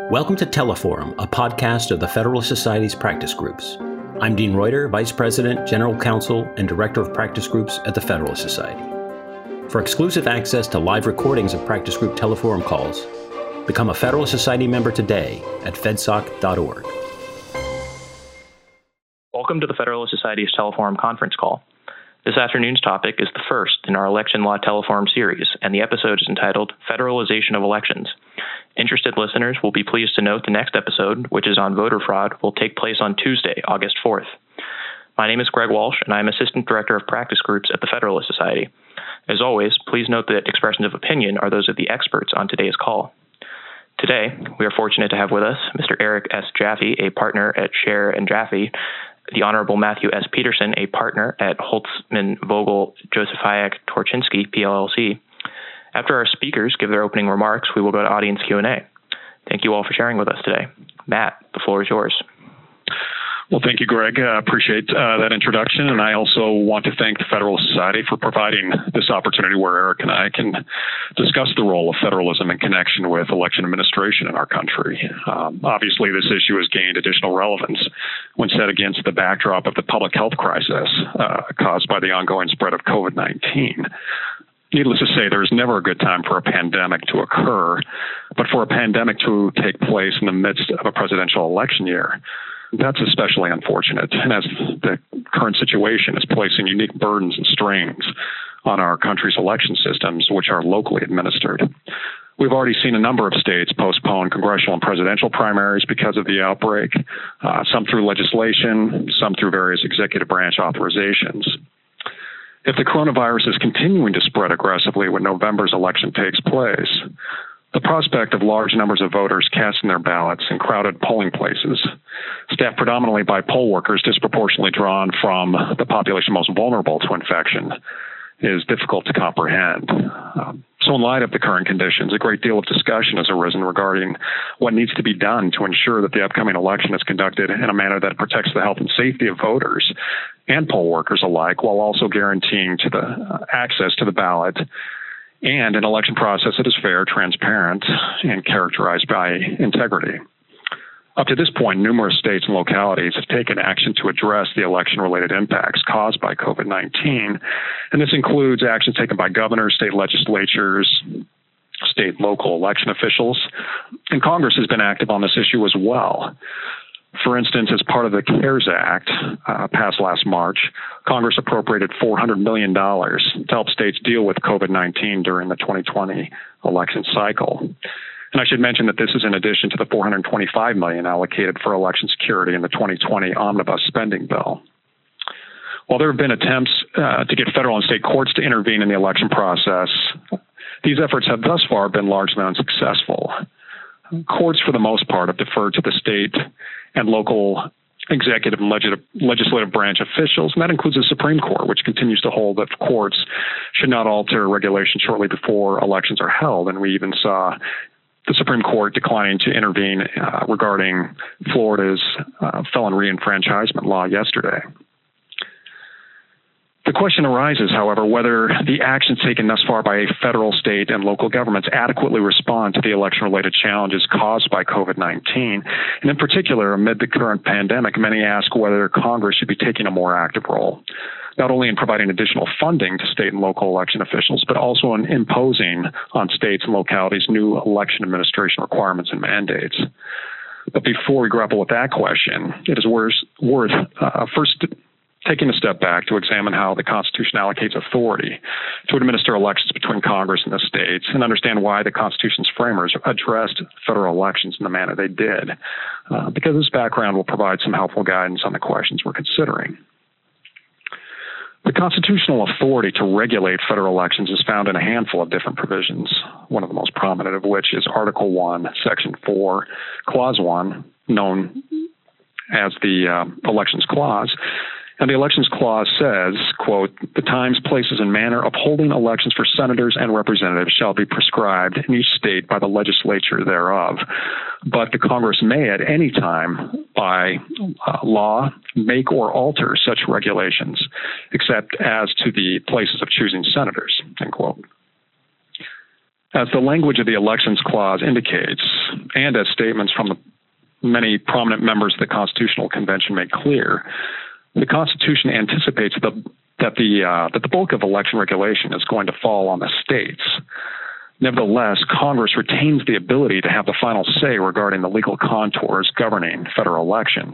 Welcome to Teleforum, a podcast of the Federalist Society's practice groups. I'm Dean Reuter, Vice President, General Counsel, and Director of Practice Groups at the Federalist Society. For exclusive access to live recordings of practice group Teleforum calls, become a Federalist Society member today at fedsoc.org. Welcome to the Federalist Society's Teleforum conference call. This afternoon's topic is the first in our election law Teleforum series, and the episode is entitled Federalization of Elections. Interested listeners will be pleased to note the next episode, which is on voter fraud, will take place on Tuesday, August 4th. My name is Greg Walsh, and I am Assistant Director of Practice Groups at the Federalist Society. As always, please note that expressions of opinion are those of the experts on today's call. Today, we are fortunate to have with us Mr. Eric S. Jaffe, a partner at Scher and Jaffe, the Honorable Matthew S. Peterson, a partner at Holtzman Vogel Josephiak Torchinsky, PLLC. After our speakers give their opening remarks, we will go to audience Q&A. Thank you all for sharing with us today. Matt, the floor is yours. Well, thank you, Greg. I appreciate that introduction. And I also want to thank the Federalist Society for providing this opportunity where Eric and I can discuss the role of federalism in connection with election administration in our country. Obviously, this issue has gained additional relevance when set against the backdrop of the public health crisis caused by the ongoing spread of COVID-19. Needless to say, there is never a good time for a pandemic to occur, but for a pandemic to take place in the midst of a presidential election year, that's especially unfortunate, and as the current situation is placing unique burdens and strains on our country's election systems, which are locally administered. We've already seen a number of states postpone congressional and presidential primaries because of the outbreak, some through legislation, some through various executive branch authorizations. If the coronavirus is continuing to spread aggressively when November's election takes place, the prospect of large numbers of voters casting their ballots in crowded polling places, staffed predominantly by poll workers disproportionately drawn from the population most vulnerable to infection, is difficult to comprehend. So in light of the current conditions, a great deal of discussion has arisen regarding what needs to be done to ensure that the upcoming election is conducted in a manner that protects the health and safety of voters and poll workers alike, while also guaranteeing to the access to the ballot and an election process that is fair, transparent, and characterized by integrity. Up to this point, numerous states and localities have taken action to address the election-related impacts caused by COVID-19, and this includes actions taken by governors, state legislatures, state and local election officials, and Congress has been active on this issue as well. For instance, as part of the CARES Act passed last March, Congress appropriated $400 million to help states deal with COVID-19 during the 2020 election cycle. And I should mention that this is in addition to the $425 million allocated for election security in the 2020 omnibus spending bill. While there have been attempts to get federal and state courts to intervene in the election process, these efforts have thus far been largely unsuccessful. Courts, for the most part, have deferred to the state and local executive and legislative branch officials, and that includes the Supreme Court, which continues to hold that courts should not alter regulation shortly before elections are held. And we even saw the Supreme Court declining to intervene regarding Florida's felon reenfranchisement law yesterday. The question arises, however, whether the actions taken thus far by federal, state, and local governments adequately respond to the election-related challenges caused by COVID-19. And in particular, amid the current pandemic, many ask whether Congress should be taking a more active role, not only in providing additional funding to state and local election officials, but also in imposing on states and localities new election administration requirements and mandates. But before we grapple with that question, it is worth first taking a step back to examine how the Constitution allocates authority to administer elections between Congress and the states and understand why the Constitution's framers addressed federal elections in the manner they did, because this background will provide some helpful guidance on the questions we're considering. The constitutional authority to regulate federal elections is found in a handful of different provisions, one of the most prominent of which is Article 1, Section 4, Clause 1, known as the Elections Clause. And the Elections Clause says, quote, "The times, places, and manner of holding elections for senators and representatives shall be prescribed in each state by the legislature thereof. But the Congress may at any time by law make or alter such regulations, except as to the places of choosing senators," end quote. As the language of the Elections Clause indicates, and as statements from the many prominent members of the Constitutional Convention make clear, the Constitution anticipates that the bulk of election regulation is going to fall on the states. Nevertheless, Congress retains the ability to have the final say regarding the legal contours governing federal elections.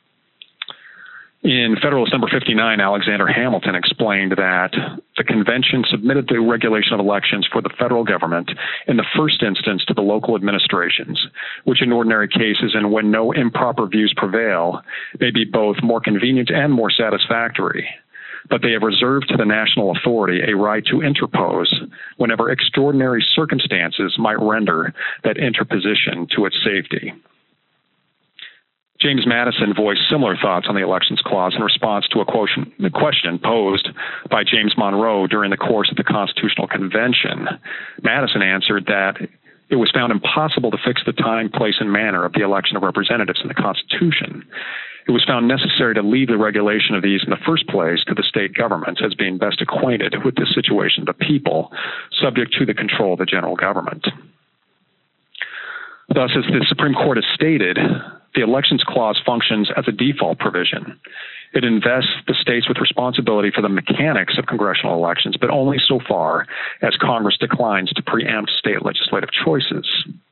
In Federalist Number 59, Alexander Hamilton explained that the convention submitted the regulation of elections for the federal government in the first instance to the local administrations, which in ordinary cases and when no improper views prevail, may be both more convenient and more satisfactory. But they have reserved to the national authority a right to interpose whenever extraordinary circumstances might render that interposition to its safety. James Madison voiced similar thoughts on the Elections Clause in response to a question posed by James Monroe during the course of the Constitutional Convention. Madison answered that it was found impossible to fix the time, place, and manner of the election of representatives in the Constitution. It was found necessary to leave the regulation of these in the first place to the state governments as being best acquainted with the situation of the people, subject to the control of the general government. Thus, as the Supreme Court has stated, the Elections Clause functions as a default provision. It invests the states with responsibility for the mechanics of congressional elections, but only so far as Congress declines to preempt state legislative choices.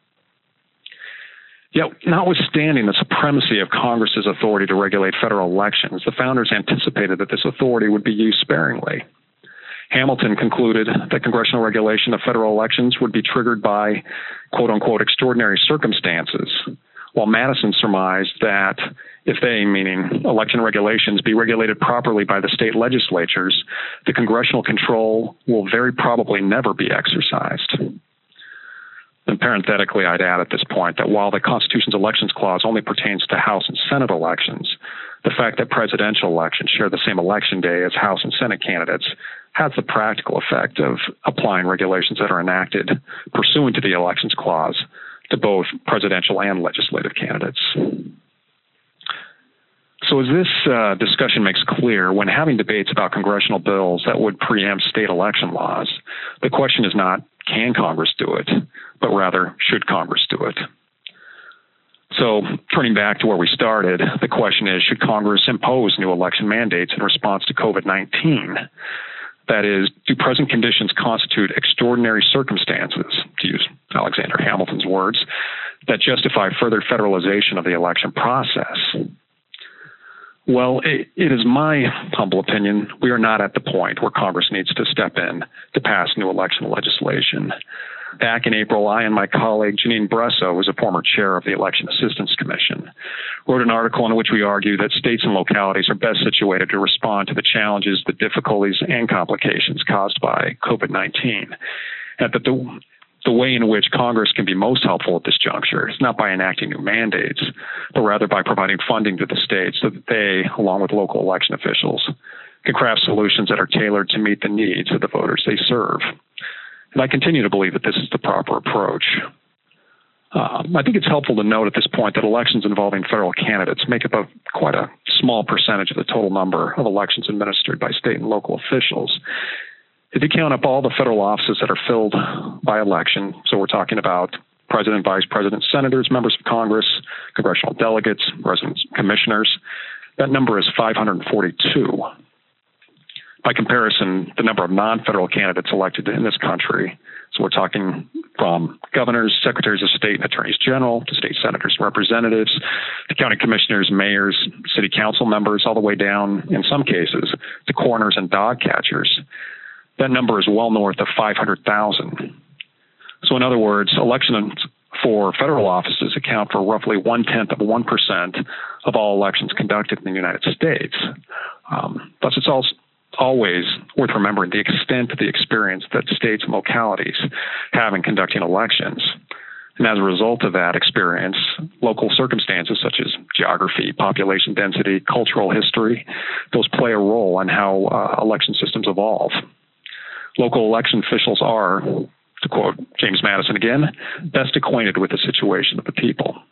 Yet, notwithstanding the supremacy of Congress's authority to regulate federal elections, the founders anticipated that this authority would be used sparingly. Hamilton concluded that congressional regulation of federal elections would be triggered by, quote-unquote, extraordinary circumstances, while Madison surmised that if they, meaning election regulations, be regulated properly by the state legislatures, the congressional control will very probably never be exercised. And parenthetically, I'd add at this point that while the Constitution's Elections Clause only pertains to House and Senate elections, the fact that presidential elections share the same election day as House and Senate candidates has the practical effect of applying regulations that are enacted pursuant to the Elections Clause to both presidential and legislative candidates. So as this discussion makes clear, when having debates about congressional bills that would preempt state election laws, the question is not, can Congress do it, but rather, should Congress do it? So turning back to where we started, the question is, should Congress impose new election mandates in response to COVID-19? That is, do present conditions constitute extraordinary circumstances, to use Alexander Hamilton's words, that justify further federalization of the election process? Well, it is my humble opinion we are not at the point where Congress needs to step in to pass new election legislation. Back in April, I and my colleague Janine Bresso, who is a former chair of the Election Assistance Commission, wrote an article in which we argue that states and localities are best situated to respond to the challenges, the difficulties, and complications caused by COVID-19, and that the way in which Congress can be most helpful at this juncture is not by enacting new mandates, but rather by providing funding to the states so that they, along with local election officials, can craft solutions that are tailored to meet the needs of the voters they serve. And I continue to believe that this is the proper approach. I think it's helpful to note at this point that elections involving federal candidates make up quite a small percentage of the total number of elections administered by state and local officials. If you count up all the federal offices that are filled by election, so we're talking about president, vice president, senators, members of Congress, congressional delegates, resident commissioners, that number is 542. By comparison, the number of non-federal candidates elected in this country, so we're talking from governors, secretaries of state, and attorneys general, to state senators and representatives, to county commissioners, mayors, city council members, all the way down, in some cases, to coroners and dog catchers. That number is well north of 500,000. So in other words, elections for federal offices account for roughly 0.1% of all elections conducted in the United States. Thus, it's always worth remembering the extent of the experience that states and localities have in conducting elections. And as a result of that experience, local circumstances such as geography, population density, cultural history, those play a role in how election systems evolve. Local election officials are, to quote James Madison again, best acquainted with the situation of the people.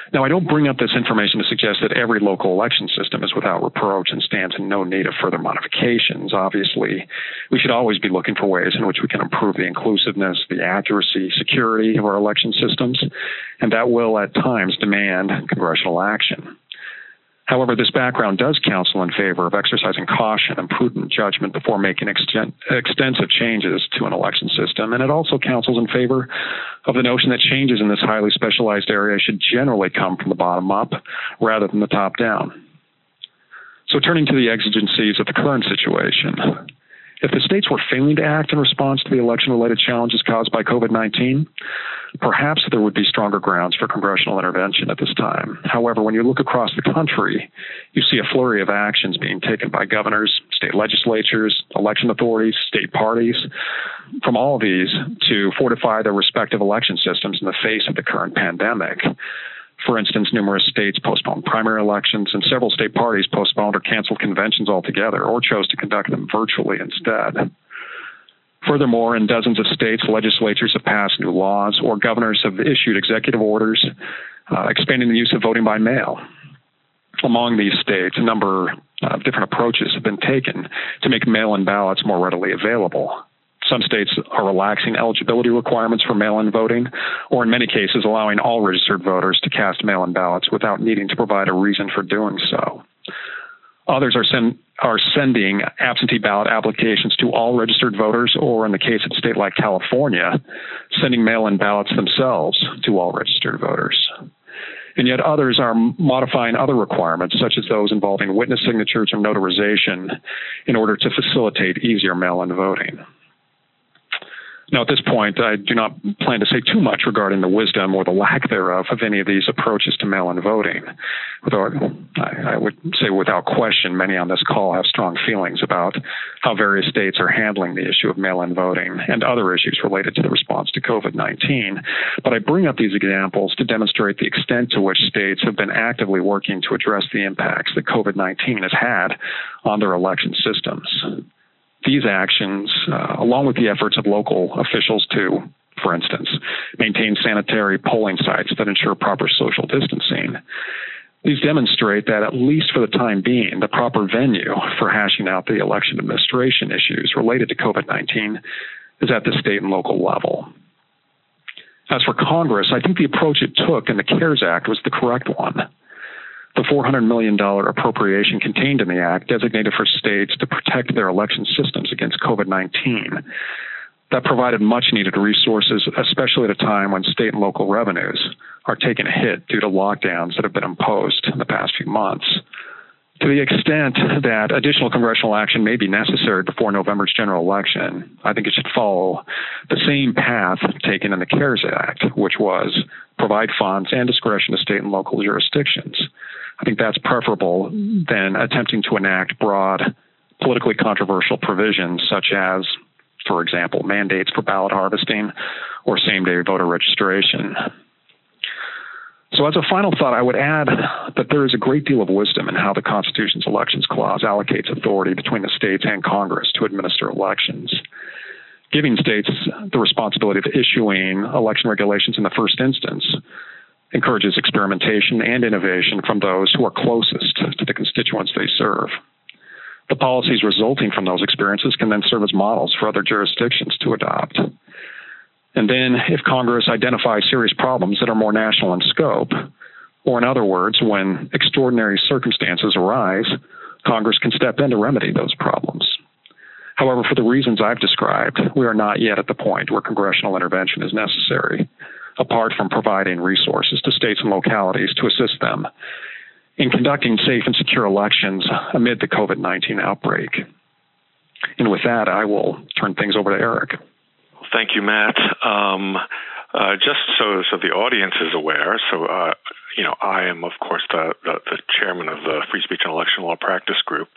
Now, I don't bring up this information to suggest that every local election system is without reproach and stands in no need of further modifications. Obviously, we should always be looking for ways in which we can improve the inclusiveness, the accuracy, security of our election systems, and that will at times demand congressional action. However, this background does counsel in favor of exercising caution and prudent judgment before making extensive changes to an election system, and it also counsels in favor of the notion that changes in this highly specialized area should generally come from the bottom up rather than the top down. So turning to the exigencies of the current situation, if the states were failing to act in response to the election-related challenges caused by COVID-19, perhaps there would be stronger grounds for congressional intervention at this time. However, when you look across the country, you see a flurry of actions being taken by governors, state legislatures, election authorities, state parties, from all of these to fortify their respective election systems in the face of the current pandemic. For instance, numerous states postponed primary elections, and several state parties postponed or canceled conventions altogether or chose to conduct them virtually instead. Furthermore, in dozens of states, legislatures have passed new laws or governors have issued executive orders expanding the use of voting by mail. Among these states, a number of different approaches have been taken to make mail-in ballots more readily available. Some states are relaxing eligibility requirements for mail-in voting, or in many cases allowing all registered voters to cast mail-in ballots without needing to provide a reason for doing so. Others are sending absentee ballot applications to all registered voters, or in the case of a state like California, sending mail-in ballots themselves to all registered voters. And yet others are modifying other requirements, such as those involving witness signatures or notarization, in order to facilitate easier mail-in voting. Now, at this point, I do not plan to say too much regarding the wisdom or the lack thereof of any of these approaches to mail-in voting. I would say without question, many on this call have strong feelings about how various states are handling the issue of mail-in voting and other issues related to the response to COVID-19. But I bring up these examples to demonstrate the extent to which states have been actively working to address the impacts that COVID-19 has had on their election systems. These actions, along with the efforts of local officials to, for instance, maintain sanitary polling sites that ensure proper social distancing, these demonstrate that, at least for the time being, the proper venue for hashing out the election administration issues related to COVID-19 is at the state and local level. As for Congress, I think the approach it took in the CARES Act was the correct one. The $400 million appropriation contained in the Act designated for states to protect their election systems against COVID-19. That provided much-needed resources, especially at a time when state and local revenues are taking a hit due to lockdowns that have been imposed in the past few months. To the extent that additional congressional action may be necessary before November's general election, I think it should follow the same path taken in the CARES Act, which was provide funds and discretion to state and local jurisdictions. I think that's preferable than attempting to enact broad, politically controversial provisions such as, for example, mandates for ballot harvesting or same-day voter registration. So as a final thought, I would add that there is a great deal of wisdom in how the Constitution's Elections Clause allocates authority between the states and Congress to administer elections. Giving states the responsibility of issuing election regulations in the first instance encourages experimentation and innovation from those who are closest to the constituents they serve. The policies resulting from those experiences can then serve as models for other jurisdictions to adopt. And then, if Congress identifies serious problems that are more national in scope, or in other words, when extraordinary circumstances arise, Congress can step in to remedy those problems. However, for the reasons I've described, we are not yet at the point where congressional intervention is necessary, apart from providing resources to states and localities to assist them in conducting safe and secure elections amid the COVID-19 outbreak. And with that, I will turn things over to Eric. Thank you, Matt. Just so the audience is aware, I am, of course, the chairman of the Free Speech and Election Law Practice Group.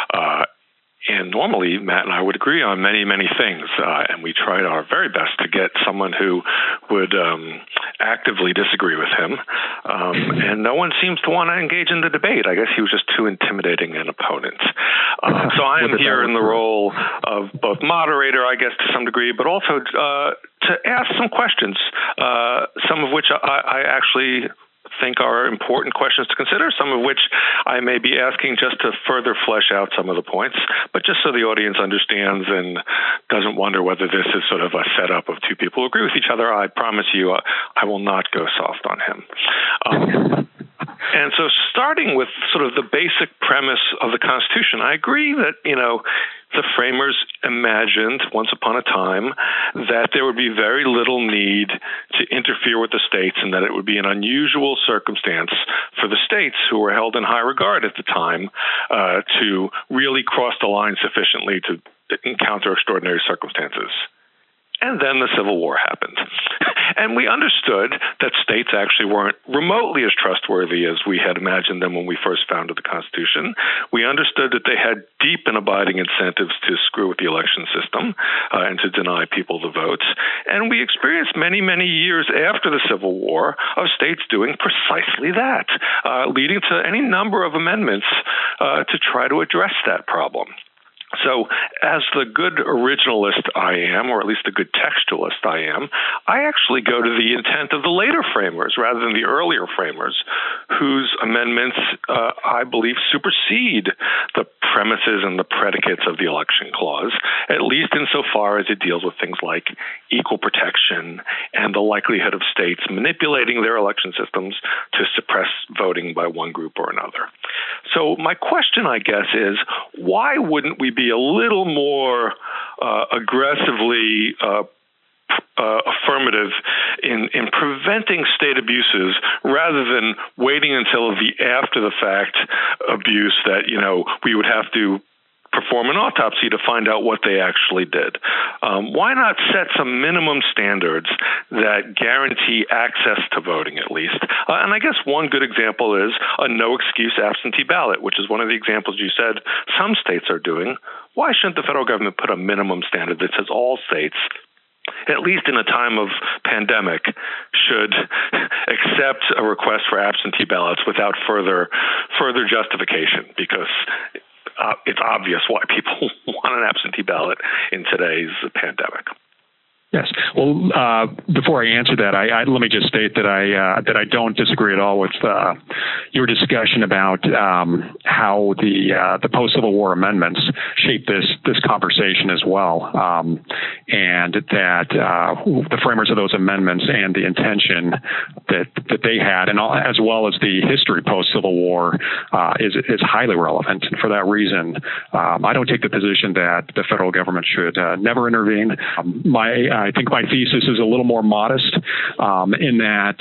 And normally, Matt and I would agree on many, many things, and we tried our very best to get someone who would actively disagree with him. And no one seems to want to engage in the debate. I guess he was just too intimidating an opponent. So I am here in the role of both moderator, I guess, to some degree, but also to ask some questions, some of which I actually think are important questions to consider, some of which I may be asking just to further flesh out some of the points, but just so the audience understands and doesn't wonder whether this is sort of a setup of two people who agree with each other. I promise you I will not go soft on him. And so starting with sort of the basic premise of the Constitution, I agree that, the framers imagined once upon a time that there would be very little need to interfere with the states and that it would be an unusual circumstance for the states, who were held in high regard at the time, to really cross the line sufficiently to encounter extraordinary circumstances. And then the Civil War happened. And we understood that states actually weren't remotely as trustworthy as we had imagined them when we first founded the Constitution. We understood that they had deep and abiding incentives to screw with the election system and to deny people the votes. And we experienced many, many years after the Civil War of states doing precisely that, leading to any number of amendments to try to address that problem. So as the good originalist I am, or at least the good textualist I am, I actually go to the intent of the later framers rather than the earlier framers, whose amendments, I believe, supersede the premises and the predicates of the Election Clause, at least insofar as it deals with things like equal protection and the likelihood of states manipulating their election systems to suppress voting by one group or another. So my question, I guess, is why wouldn't we be a little more aggressively affirmative in preventing state abuses rather than waiting until the after the fact abuse that, we would have to perform an autopsy to find out what they actually did? Why not set some minimum standards that guarantee access to voting at least? And I guess one good example is a no-excuse absentee ballot, which is one of the examples you said some states are doing. Why shouldn't the federal government put a minimum standard that says all states, at least in a time of pandemic, should accept a request for absentee ballots without further justification? Because it's obvious why people want an absentee ballot in today's pandemic. Yes. Well, before I answer that, let me just state that I don't disagree at all with your discussion about how the post-Civil War amendments shaped this conversation as well, and that the framers of those amendments and the intention that they had, and as well as the history post-Civil War, is highly relevant. And for that reason, I don't take the position that the federal government should never intervene. I think my thesis is a little more modest in that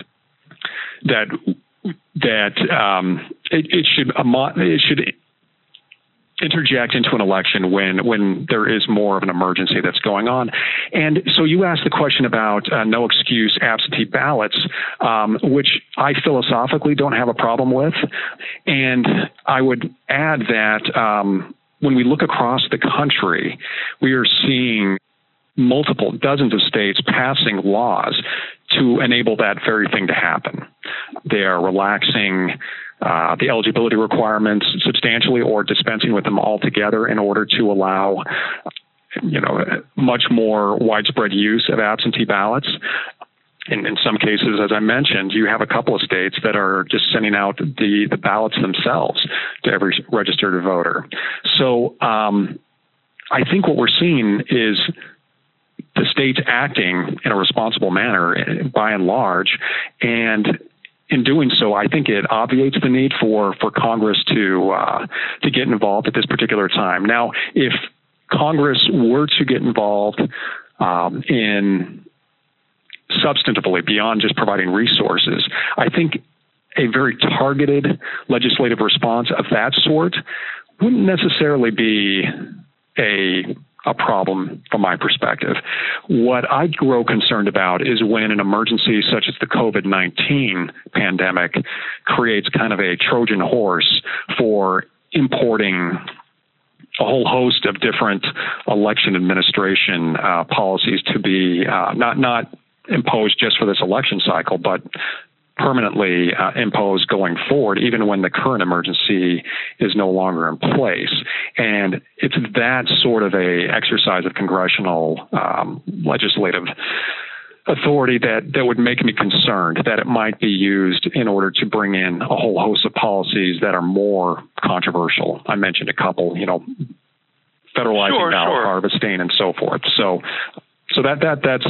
it should interject into an election when there is more of an emergency that's going on. And so you asked the question about no excuse absentee ballots, which I philosophically don't have a problem with. And I would add that when we look across the country, we are seeing dozens of states passing laws to enable that very thing to happen. They are relaxing the eligibility requirements substantially or dispensing with them altogether in order to allow, much more widespread use of absentee ballots. In some cases, as I mentioned, you have a couple of states that are just sending out the ballots themselves to every registered voter. So I think what we're seeing is the states acting in a responsible manner by and large, and in doing so, I think it obviates the need for Congress to get involved at this particular time. Now, if Congress were to get involved in substantively beyond just providing resources, I think a very targeted legislative response of that sort wouldn't necessarily be a problem from my perspective. What I grow concerned about is when an emergency such as the COVID-19 pandemic creates kind of a Trojan horse for importing a whole host of different election administration policies to be not imposed just for this election cycle, but permanently imposed going forward, even when the current emergency is no longer in place. And it's that sort of a exercise of congressional legislative authority that would make me concerned that it might be used in order to bring in a whole host of policies that are more controversial. I mentioned a couple, federalizing ballot harvesting and so forth. So that's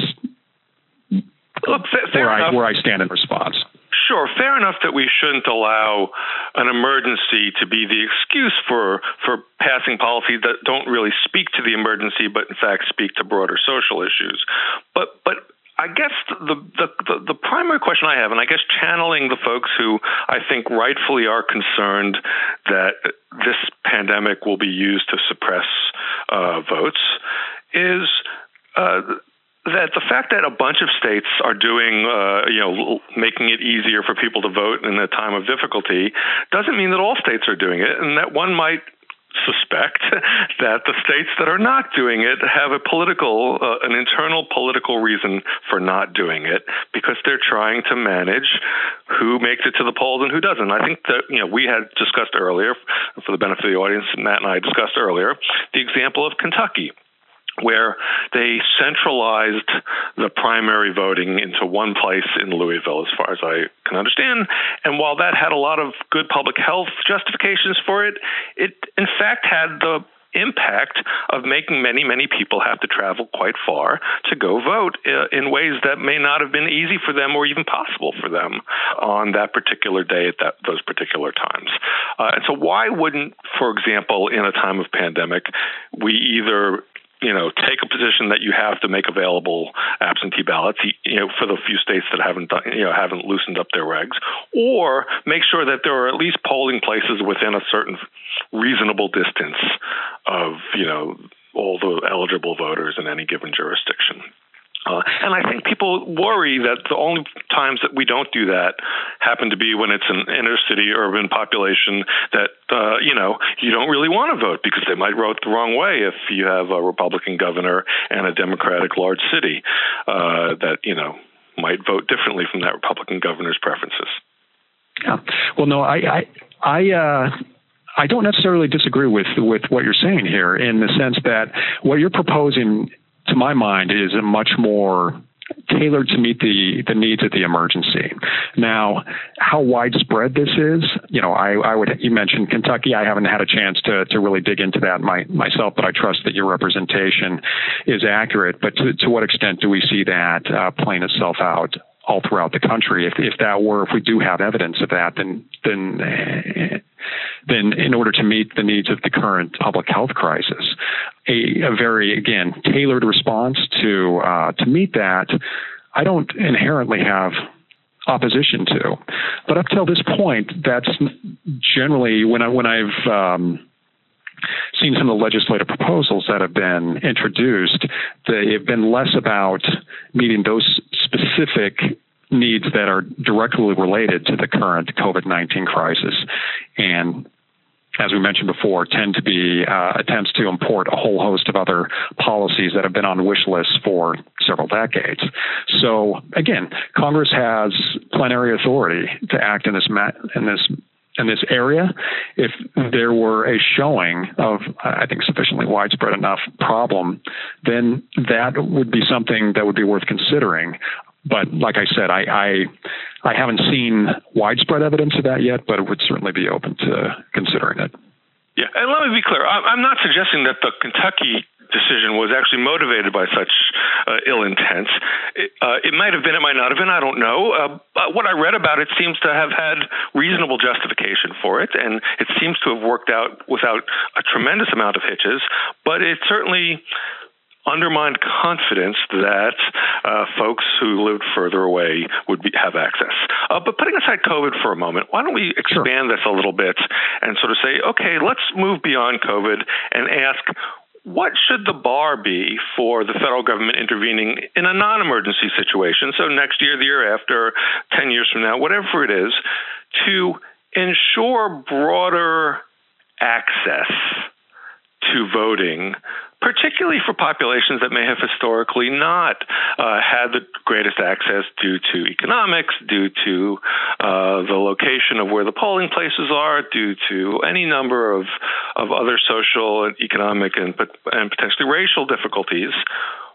where I stand in response. Sure, fair enough that we shouldn't allow an emergency to be the excuse for passing policies that don't really speak to the emergency, but in fact speak to broader social issues. But I guess the primary question I have, and I guess channeling the folks who I think rightfully are concerned that this pandemic will be used to suppress votes, is that the fact that a bunch of states are doing, making it easier for people to vote in a time of difficulty doesn't mean that all states are doing it, and that one might suspect that the states that are not doing it have an internal political reason for not doing it, because they're trying to manage who makes it to the polls and who doesn't. I think that, we had discussed earlier, for the benefit of the audience, Matt and I discussed earlier, the example of Kentucky, where they centralized the primary voting into one place in Louisville, as far as I can understand. And while that had a lot of good public health justifications for it, it in fact had the impact of making many, many people have to travel quite far to go vote in ways that may not have been easy for them or even possible for them on that particular day at those particular times. And so why wouldn't, for example, in a time of pandemic, we either take a position that you have to make available absentee ballots, for the few states that haven't loosened up their regs, or make sure that there are at least polling places within a certain reasonable distance of, all the eligible voters in any given jurisdiction. And I think people worry that the only times that we don't do that happen to be when it's an inner city urban population that, you don't really want to vote because they might vote the wrong way if you have a Republican governor and a Democratic large city that, might vote differently from that Republican governor's preferences. Yeah. Well, no, I don't necessarily disagree with what you're saying here, in the sense that what you're proposing, to my mind, is a much more tailored to meet the needs of the emergency. Now, how widespread this is, you mentioned Kentucky. I haven't had a chance to really dig into that myself, but I trust that your representation is accurate. But to what extent do we see that playing itself out all throughout the country? If we do have evidence of that, then in order to meet the needs of the current public health crisis, a very, again, tailored response to meet that, I don't inherently have opposition to. But up till this point, that's generally when I've seen some of the legislative proposals that have been introduced, they've been less about meeting those specific needs that are directly related to the current COVID-19 crisis, and, as we mentioned before, tend to be attempts to import a whole host of other policies that have been on wish lists for several decades. So, again, Congress has plenary authority to act in this area. If there were a showing of, I think, sufficiently widespread enough problem, then that would be something that would be worth considering. But like I said, I haven't seen widespread evidence of that yet, but it would certainly be open to considering it. Yeah, and let me be clear. I'm not suggesting that the Kentucky decision was actually motivated by such ill intent. It might have been, it might not have been, I don't know. But what I read about it seems to have had reasonable justification for it, and it seems to have worked out without a tremendous amount of hitches, but it certainly undermined confidence that folks who lived further away would have access. But putting aside COVID for a moment, why don't we expand this a little bit and sort of say, okay, let's move beyond COVID and ask, what should the bar be for the federal government intervening in a non-emergency situation, so next year, the year after, 10 years from now, whatever it is, to ensure broader access to voting, particularly for populations that may have historically not had the greatest access due to economics, due to the location of where the polling places are, due to any number of other social and economic and potentially racial difficulties.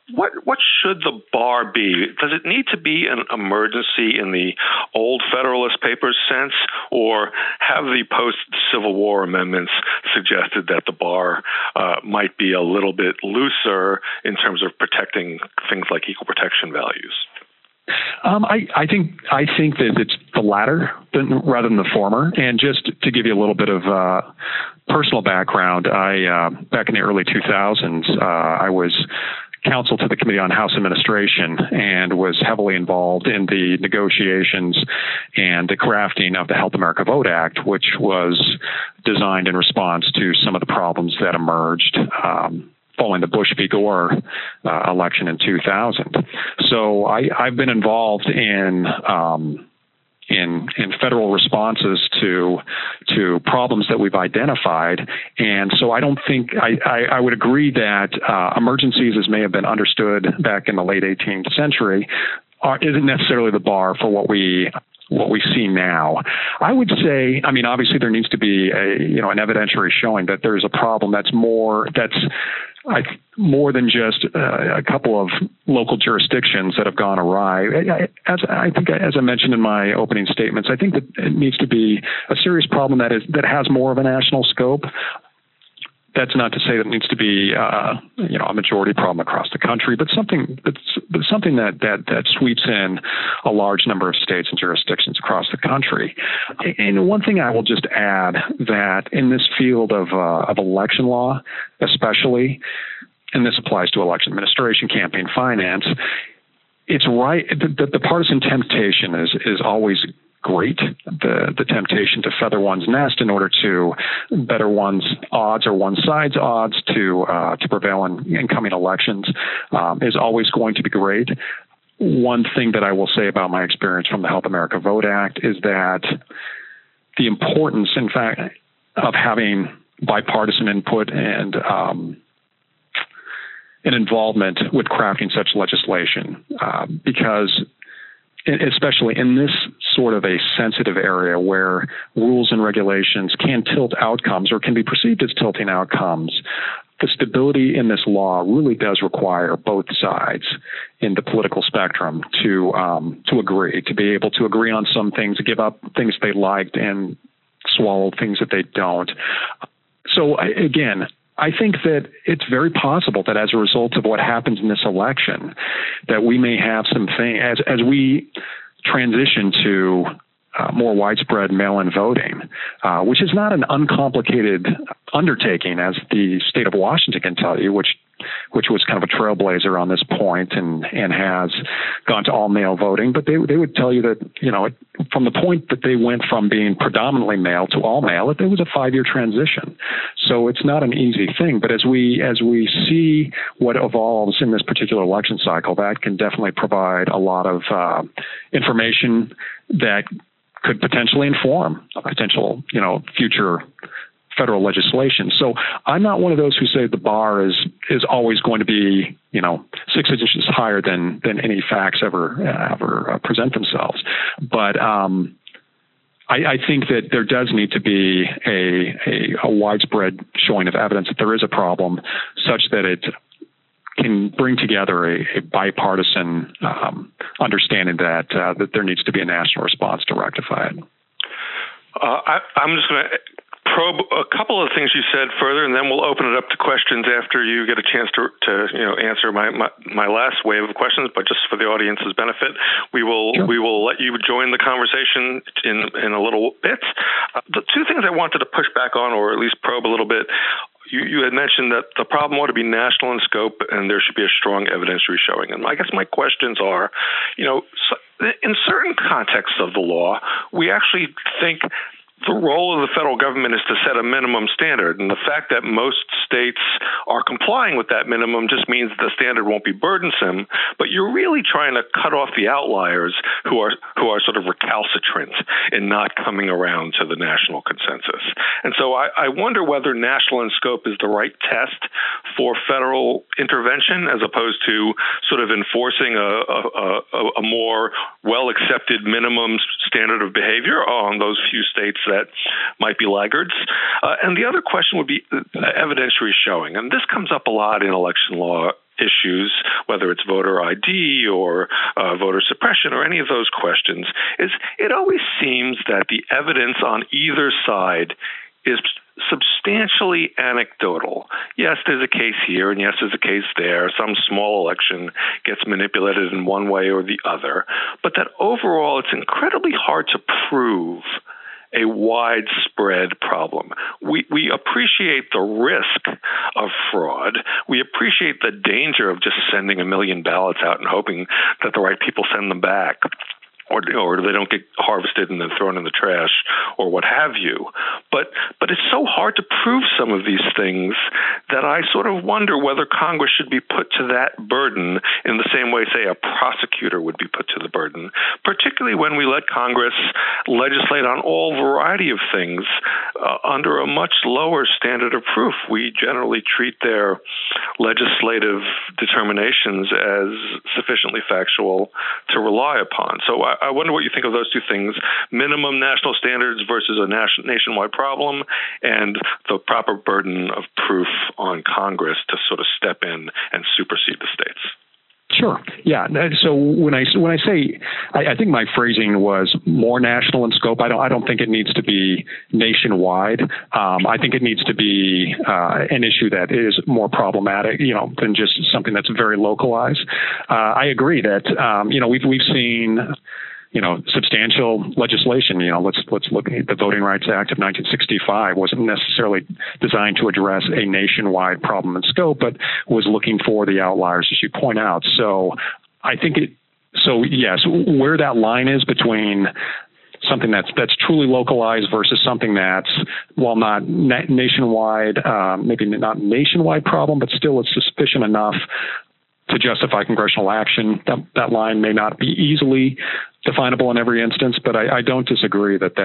what should the bar be? Does it need to be an emergency in the old Federalist Papers sense, or have the post-Civil War amendments suggested that the bar might be a little bit looser in terms of protecting things like equal protection values? I think that it's the latter rather than the former. And just to give you a little bit of personal background, I back in the early 2000s, I was counsel to the Committee on House Administration and was heavily involved in the negotiations and the crafting of the Help America Vote Act, which was designed in response to some of the problems that emerged following the Bush v. Gore election in 2000. So I've been involved in federal responses to problems that we've identified. And so I don't think I would agree that emergencies, as may have been understood back in the late 18th century, isn't necessarily the bar for what we see now. I would say, I mean, obviously there needs to be an evidentiary showing that there's a problem that's more than just a couple of local jurisdictions that have gone awry. As I mentioned in my opening statements, I think that it needs to be a serious problem that has more of a national scope. That's not to say that it needs to be a majority problem across the country, but something that sweeps in a large number of states and jurisdictions across the country. And one thing I will just add, that in this field of election law, especially, and this applies to election administration, campaign finance, it's right that the partisan temptation is always great, the temptation to feather one's nest in order to better one's odds or one side's odds to prevail in incoming elections is always going to be great. One thing that I will say about my experience from the Help America Vote Act is that the importance, in fact, of having bipartisan input and an involvement with crafting such legislation, because especially in this sort of a sensitive area where rules and regulations can tilt outcomes or can be perceived as tilting outcomes, the stability in this law really does require both sides in the political spectrum to agree, to be able to agree on some things, give up things they liked and swallow things that they don't. So again, I think that it's very possible that as a result of what happens in this election, that we may have something as we transition to more widespread mail-in voting, which is not an uncomplicated undertaking, as the state of Washington can tell you, which was kind of a trailblazer on this point and has gone to all-mail voting. But they would tell you that, from the point that they went from being predominantly mail to all-mail, that there was a 5-year transition. So it's not an easy thing. But as we see what evolves in this particular election cycle, that can definitely provide a lot of information that could potentially inform a potential, future federal legislation. So I'm not one of those who say the bar is always going to be, 6 inches higher than any facts ever present themselves. But I think that there does need to be a widespread showing of evidence that there is a problem, such that it can bring together a bipartisan understanding that there needs to be a national response to rectify it. I'm just going to probe a couple of things you said further, and then we'll open it up to questions after you get a chance to answer my last wave of questions. But just for the audience's benefit, we will let you join the conversation in a little bit. The two things I wanted to push back on, or at least probe a little bit. You had mentioned that the problem ought to be national in scope, and there should be a strong evidentiary showing. And I guess my questions are, in certain contexts of the law, we actually think the role of the federal government is to set a minimum standard, and the fact that most states are complying with that minimum just means the standard won't be burdensome. But you're really trying to cut off the outliers who are sort of recalcitrant in not coming around to the national consensus. And so I wonder whether national in scope is the right test for federal intervention, as opposed to sort of enforcing a more well-accepted minimum standard of behavior on those few states that might be laggards. And the other question would be evidentiary showing. And this comes up a lot in election law issues, whether it's voter ID or voter suppression or any of those questions, is it always seems that the evidence on either side is substantially anecdotal. Yes, there's a case here, and yes, there's a case there. Some small election gets manipulated in one way or the other, but that overall it's incredibly hard to prove a widespread problem. We appreciate the risk of fraud. We appreciate the danger of just sending 1 million ballots out and hoping that the right people send them back, or they don't get harvested and then thrown in the trash, or what have you. But it's so hard to prove some of these things that I sort of wonder whether Congress should be put to that burden in the same way, say, a prosecutor would be put to the burden, particularly when we let Congress legislate on all variety of things under a much lower standard of proof. We generally treat their legislative determinations as sufficiently factual to rely upon. So I wonder what you think of those two things: minimum national standards versus a nationwide problem, and the proper burden of proof on Congress to sort of step in and supersede the states. Sure. Yeah. So when I say, I think my phrasing was more national in scope. I don't think it needs to be nationwide. I think it needs to be an issue that is more problematic, than just something that's very localized. I agree that we've seen substantial legislation. Let's look at the Voting Rights Act of 1965. Wasn't necessarily designed to address a nationwide problem in scope, but was looking for the outliers, as you point out. So I think yes, where that line is between something that's truly localized versus something that's, while not nationwide, maybe not nationwide problem, but still it's sufficient enough to justify congressional action. That line may not be easily definable in every instance, but I don't disagree that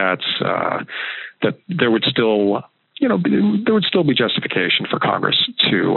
there would still be justification for Congress to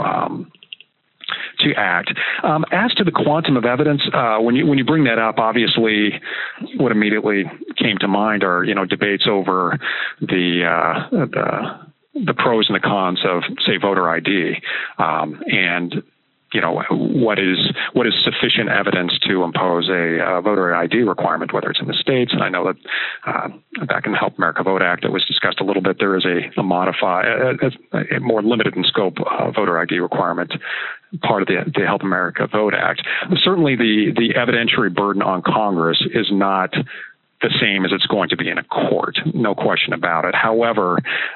act. As to the quantum of evidence, when you bring that up, obviously, what immediately came to mind are debates over the pros and the cons of, say, voter ID, and what is sufficient evidence to impose a voter ID requirement, whether it's in the states. And I know that back in the Help America Vote Act, it was discussed a little bit. There is a more limited in scope voter ID requirement, part of the Help America Vote Act. Certainly, the evidentiary burden on Congress is not the same as it's going to be in a court, no question about it. However,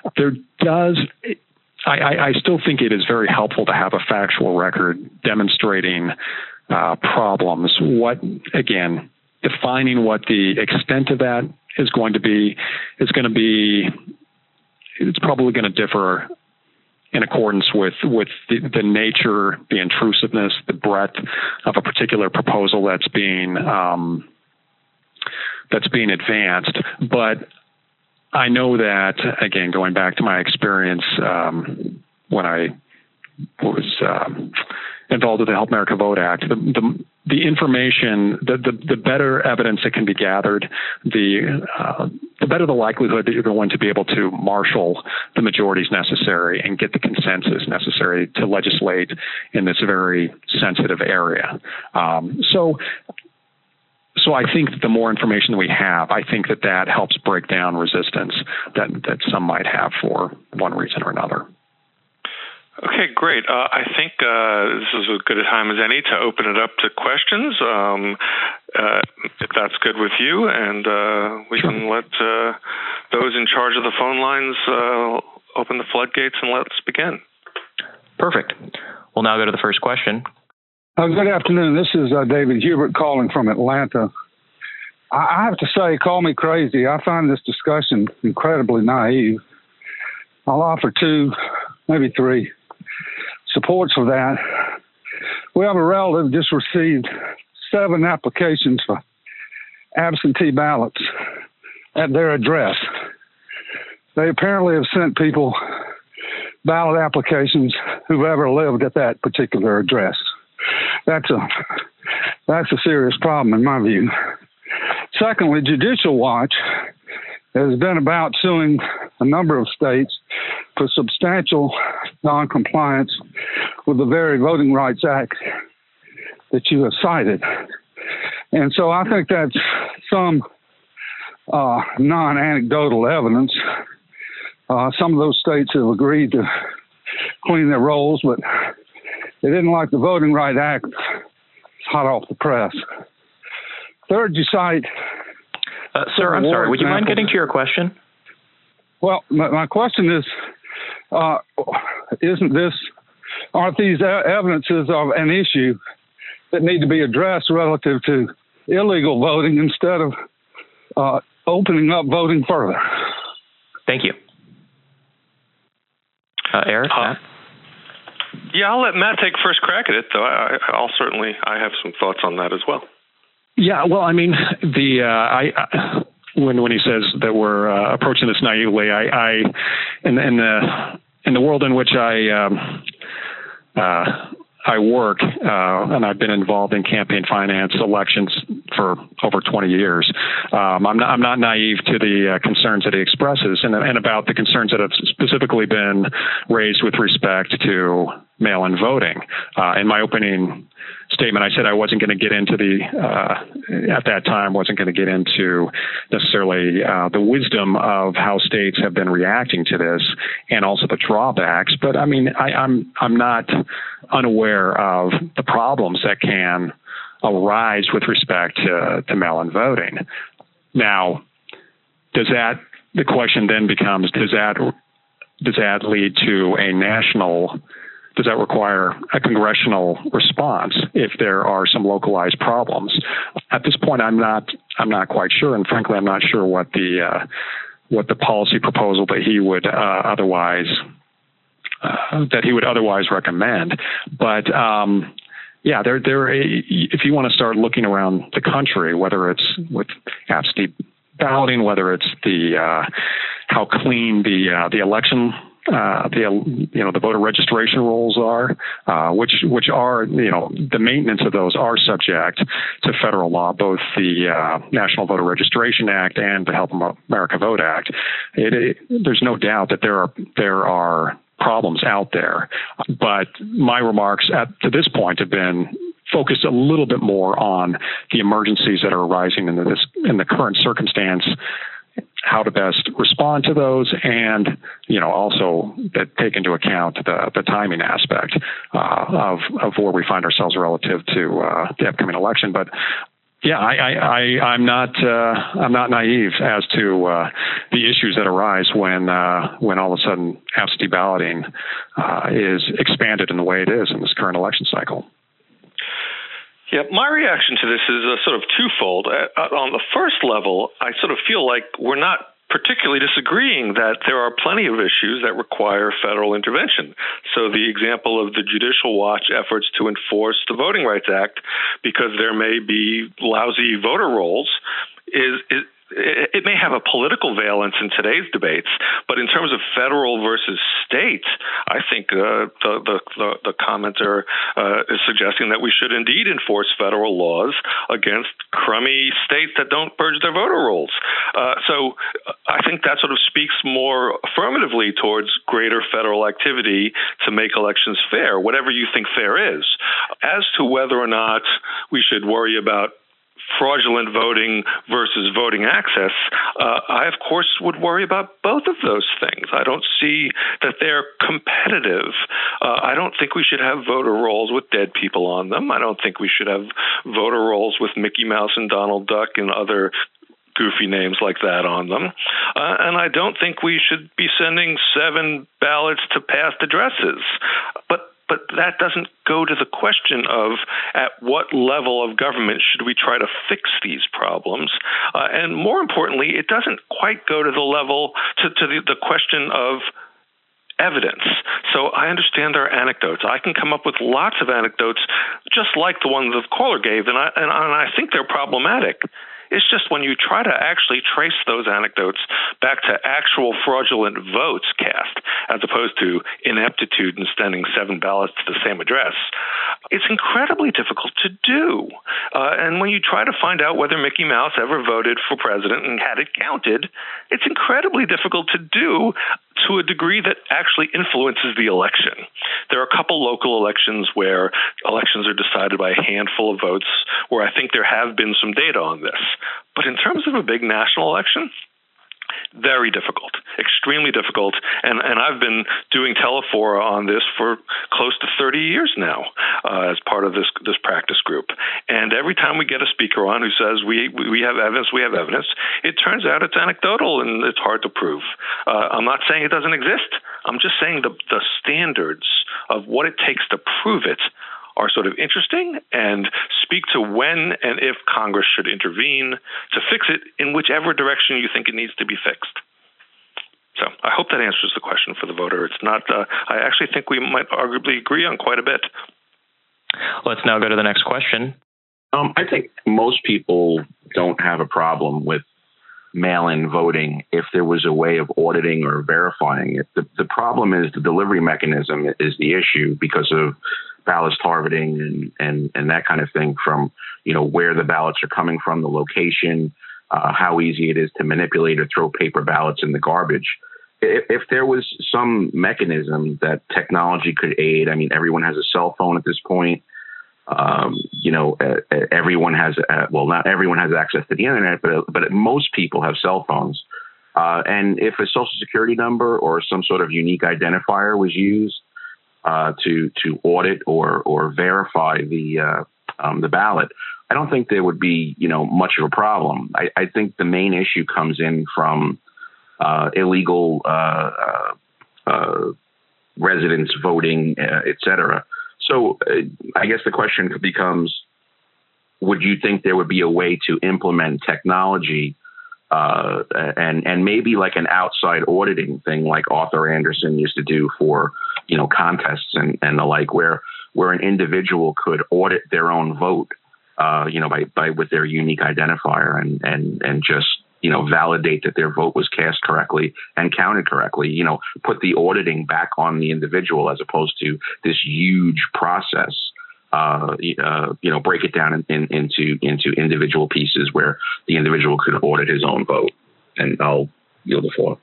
I still think it is very helpful to have a factual record demonstrating problems. Defining what the extent of that is going to be, it's probably going to differ in accordance with the nature, the intrusiveness, the breadth of a particular proposal that's being advanced. But I know that, again, going back to my experience when I was involved with the Help America Vote Act, the information, the better evidence that can be gathered, the better the likelihood that you're going to be able to marshal the majorities necessary and get the consensus necessary to legislate in this very sensitive area. So I think that the more information that we have, I think that helps break down resistance that some might have for one reason or another. Okay, great. I think this is as good a time as any to open it up to questions, if that's good with you, and we Sure. can let those in charge of the phone lines open the floodgates and let's begin. Perfect. We'll now go to the first question. Good afternoon. This is David Hubert calling from Atlanta. I have to say, call me crazy. I find this discussion incredibly naive. I'll offer 2, maybe 3 supports for that. We have a relative just received 7 applications for absentee ballots at their address. They apparently have sent people ballot applications who've ever lived at that particular address. That's a serious problem in my view. Secondly, Judicial Watch has been about suing a number of states for substantial noncompliance with the very Voting Rights Act that you have cited. And so I think that's some non-anecdotal evidence. Some of those states have agreed to clean their rolls, but they didn't like the Voting Rights Act. It's hot off the press. Third, you cite... sir, I'm sorry. Would you mind getting to your question? Well, my question is, aren't these evidences of an issue that need to be addressed relative to illegal voting instead of opening up voting further? Thank you. Eric? Yeah, I'll let Matt take first crack at it, though. I have some thoughts on that as well. Yeah, well, I mean, when he says that we're approaching this naively, in the world in which I work, and I've been involved in campaign finance elections for over 20 years. I'm not naive to the concerns that he expresses and about the concerns that have specifically been raised with respect to mail-in voting. In my opening statement, I said I wasn't going to get into at that time, wasn't going to get into necessarily the wisdom of how states have been reacting to this and also the drawbacks. But I mean, I'm not unaware of the problems that can arise with respect to mail-in voting. Now, the question then becomes, does that lead to a national? Does that require a congressional response if there are some localized problems? At this point, I'm not quite sure, and frankly, I'm not sure what the policy proposal that he would otherwise recommend. But yeah, if you want to start looking around the country, whether it's with absentee balloting, whether it's how clean the election. The voter registration rolls are, which are, the maintenance of those are subject to federal law, both the National Voter Registration Act and the Help America Vote Act. There's no doubt that there are problems out there, but my remarks to this point have been focused a little bit more on the emergencies that are arising in the current circumstance, how to best respond to those, and also that take into account the timing aspect of where we find ourselves relative to the upcoming election. But yeah, I'm not naive as to the issues that arise when all of a sudden absentee balloting is expanded in the way it is in this current election cycle. Yeah, my reaction to this is sort of twofold. On the first level, I sort of feel like we're not particularly disagreeing that there are plenty of issues that require federal intervention. So the example of the Judicial Watch efforts to enforce the Voting Rights Act because there may be lousy voter rolls it may have a political valence in today's debates, but in terms of federal versus state, I think the commenter is suggesting that we should indeed enforce federal laws against crummy states that don't purge their voter rolls. So I think that sort of speaks more affirmatively towards greater federal activity to make elections fair, whatever you think fair is. As to whether or not we should worry about fraudulent voting versus voting access, I, of course, would worry about both of those things. I don't see that they're competitive. I don't think we should have voter rolls with dead people on them. I don't think we should have voter rolls with Mickey Mouse and Donald Duck and other goofy names like that on them. And I don't think we should be sending 7 ballots to past addresses. But that doesn't go to the question of at what level of government should we try to fix these problems. And more importantly, it doesn't quite go to the level, to the question of evidence. So I understand our anecdotes. I can come up with lots of anecdotes just like the ones the caller gave, and I think they're problematic. It's just when you try to actually trace those anecdotes back to actual fraudulent votes cast, as opposed to ineptitude in sending 7 ballots to the same address, it's incredibly difficult to do. And when you try to find out whether Mickey Mouse ever voted for president and had it counted, it's incredibly difficult to do to a degree that actually influences the election. There are a couple local elections where elections are decided by a handful of votes, where I think there have been some data on this. But in terms of a big national election, very difficult, extremely difficult. And I've been doing Telefora on this for close to 30 years now as part of this practice group. And every time we get a speaker on who says we have evidence, it turns out it's anecdotal and it's hard to prove. I'm not saying it doesn't exist. I'm just saying the standards of what it takes to prove it are sort of interesting and speak to when and if Congress should intervene to fix it in whichever direction you think it needs to be fixed. So I hope that answers the question for the voter. It's not. I actually think we might arguably agree on quite a bit. Let's now go to the next question. I think most people don't have a problem with mail-in voting if there was a way of auditing or verifying it. The problem is the delivery mechanism is the issue because of ballot targeting and that kind of thing, from, where the ballots are coming from, the location, how easy it is to manipulate or throw paper ballots in the garbage. If there was some mechanism that technology could aid, everyone has a cell phone at this point. Everyone has, not everyone has access to the internet, but most people have cell phones. And if a social security number or some sort of unique identifier was used to audit or verify the ballot, I don't think there would be, much of a problem. I think the main issue comes in from illegal residents voting, et cetera. So I guess the question becomes, would you think there would be a way to implement technology and maybe like an outside auditing thing like Arthur Andersen used to do for, contests and the like, where an individual could audit their own vote, by with their unique identifier and just, validate that their vote was cast correctly and counted correctly, put the auditing back on the individual as opposed to this huge process, break it down into individual pieces where the individual could audit his own vote. And I'll yield the floor.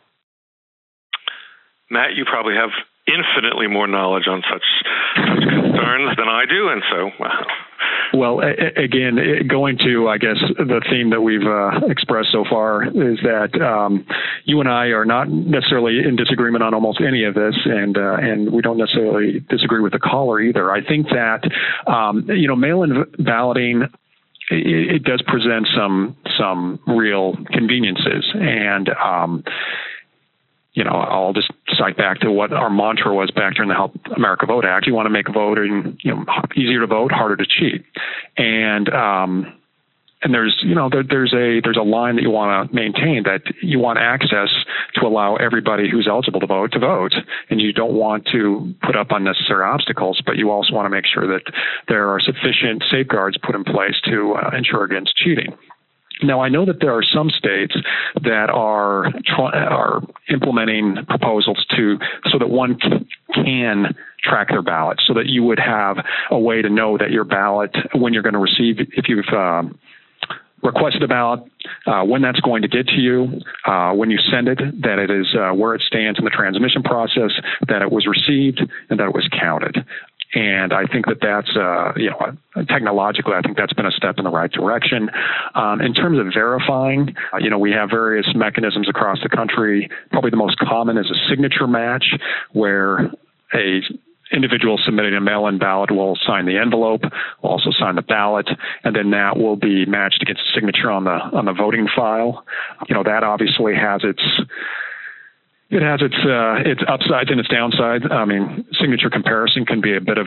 Matt, you probably have infinitely more knowledge on such concerns than I do, and so, wow. Well, again, going to, I guess, the theme that we've expressed so far is that you and I are not necessarily in disagreement on almost any of this, and we don't necessarily disagree with the caller either. I think that, mail-in balloting, it does present some real conveniences, and I'll just cite back to what our mantra was back during the Help America Vote Act. You want to make voting, easier to vote, harder to cheat. And there's a line that you want to maintain, that you want access to allow everybody who's eligible to vote. And you don't want to put up unnecessary obstacles, but you also want to make sure that there are sufficient safeguards put in place to ensure against cheating. Now, I know that there are some states that are implementing proposals so that one can track their ballot, so that you would have a way to know that your ballot, when you're going to receive, if you've requested a ballot, when that's going to get to you, when you send it, that it is where it stands in the transmission process, that it was received, and that it was counted. And I think that's, technologically, I think that's been a step in the right direction. In terms of verifying, we have various mechanisms across the country. Probably the most common is a signature match, where a individual submitting a mail-in ballot will sign the envelope, will also sign the ballot, and then that will be matched against a signature on the voting file. That obviously has its upsides and its downsides. I mean, signature comparison can be a bit of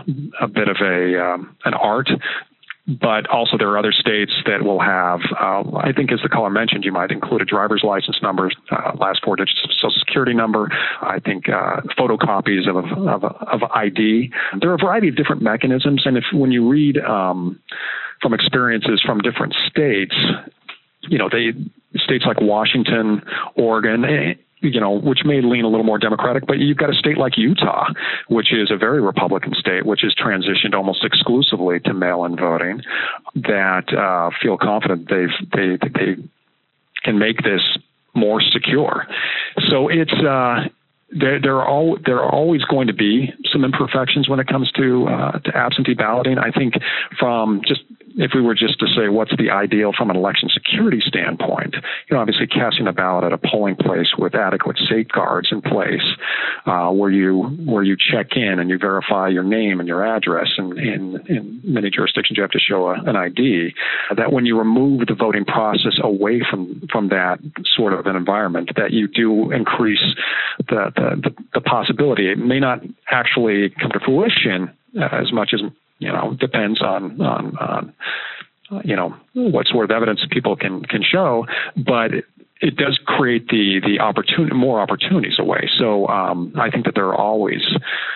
an art, but also there are other states that will have, I think as the caller mentioned, you might include a driver's license number, last four digits of social security number. I think photocopies of ID. There are a variety of different mechanisms, and when you read from experiences from different states, states like Washington, Oregon, which may lean a little more Democratic, but you've got a state like Utah, which is a very Republican state, which has transitioned almost exclusively to mail-in voting, that feel confident they can make this more secure. So it's there are always going to be some imperfections when it comes to absentee balloting. I think if we were just to say what's the ideal from an election security standpoint, obviously casting a ballot at a polling place with adequate safeguards in place, where you check in and you verify your name and your address, and in many jurisdictions you have to show an ID. That when you remove the voting process away from that sort of an environment, that you do increase the possibility. It may not actually come to fruition as much as depends on what sort of evidence people can show, but it does create the opportunity, more opportunities away. So I think that there are always.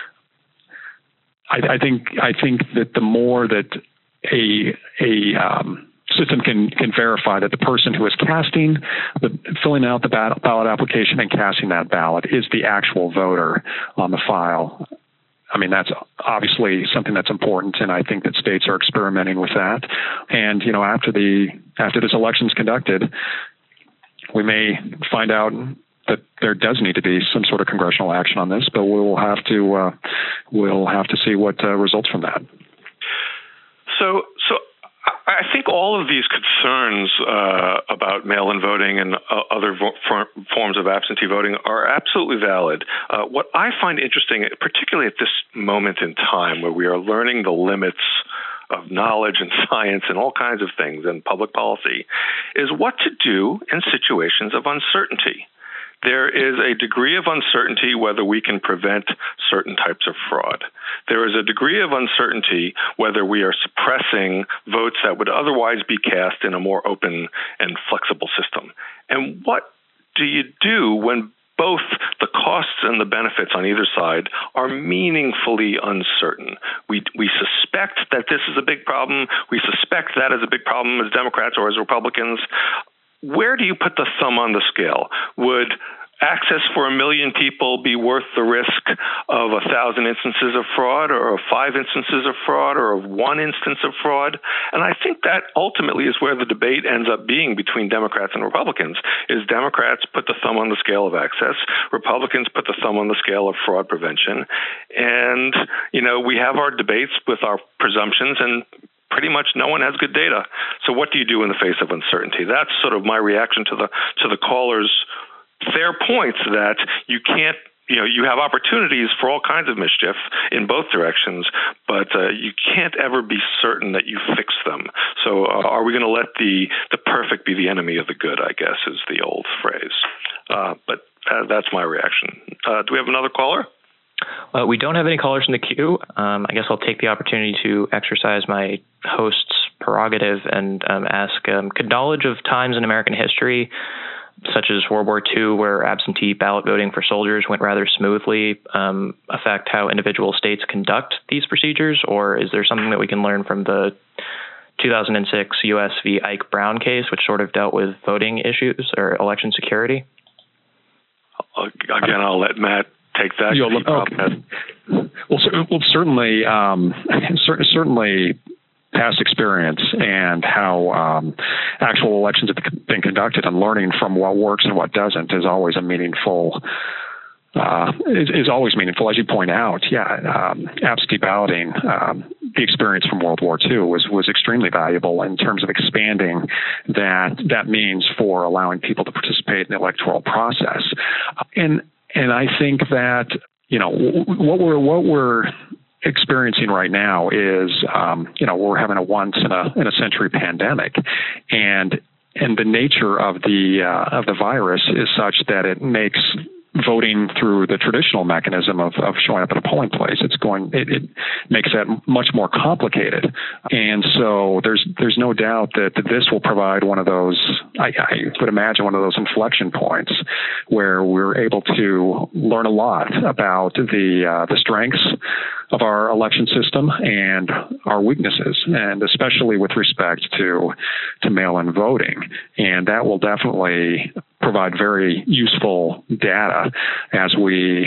I think that the more that a system can verify that the person who is filling out the ballot application and casting that ballot is the actual voter on the file. I mean, that's obviously something that's important, and I think that states are experimenting with that. And after this election is conducted, we may find out that there does need to be some sort of congressional action on this, but we'll have to see what results from that. So I think all of these concerns about mail-in voting and other forms of absentee voting are absolutely valid. What I find interesting, particularly at this moment in time where we are learning the limits of knowledge and science and all kinds of things and public policy, is what to do in situations of uncertainty. There is a degree of uncertainty whether we can prevent certain types of fraud. There is a degree of uncertainty whether we are suppressing votes that would otherwise be cast in a more open and flexible system. And what do you do when both the costs and the benefits on either side are meaningfully uncertain? We suspect that this is a big problem. We suspect that is a big problem as Democrats or as Republicans. Where do you put the thumb on the scale? Would access for 1 million people be worth the risk of 1,000 instances of fraud, or of 5 instances of fraud, or of 1 instance of fraud? And I think that ultimately is where the debate ends up being between Democrats and Republicans, is Democrats put the thumb on the scale of access, Republicans put the thumb on the scale of fraud prevention. And, we have our debates with our presumptions, and pretty much no one has good data. So what do you do in the face of uncertainty? That's sort of my reaction to the callers' fair points that you can't, you have opportunities for all kinds of mischief in both directions, but you can't ever be certain that you fix them. So are we going to let the perfect be the enemy of the good, I guess, is the old phrase. But that's my reaction. Do we have another caller? We don't have any callers in the queue. I guess I'll take the opportunity to exercise my host's prerogative and ask, could knowledge of times in American history, such as World War II, where absentee ballot voting for soldiers went rather smoothly, affect how individual states conduct these procedures? Or is there something that we can learn from the 2006 U.S. v. Ike Brown case, which sort of dealt with voting issues or election security? Again, I'll let Matt take that. Well, certainly past experience and how actual elections have been conducted, and learning from what works and what doesn't is always a meaningful. Is always meaningful, as you point out. Absentee balloting, the experience from World War II was extremely valuable in terms of expanding that means for allowing people to participate in the electoral process. And I think that what we're experiencing right now is we're having a once in a century pandemic, and the nature of the virus is such that it makes voting through the traditional mechanism of showing up at a polling place, it makes that much more complicated. And so there's no doubt that this will provide one of those, I would imagine, one of those inflection points where we're able to learn a lot about the strengths of our election system and our weaknesses, and especially with respect to mail-in voting. And that will definitely provide very useful data as we